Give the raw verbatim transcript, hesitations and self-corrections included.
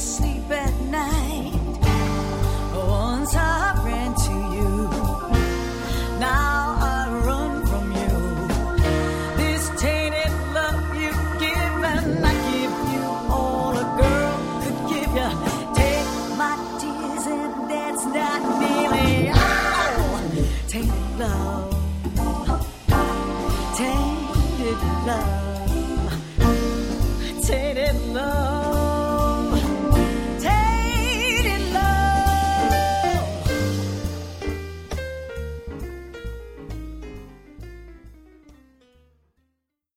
sleep at night. Once I ran to you, now I run from you. This tainted love you've given, I give you all a girl could give you. Take my tears and that's not nearly all. Tainted love, tainted love, tainted love.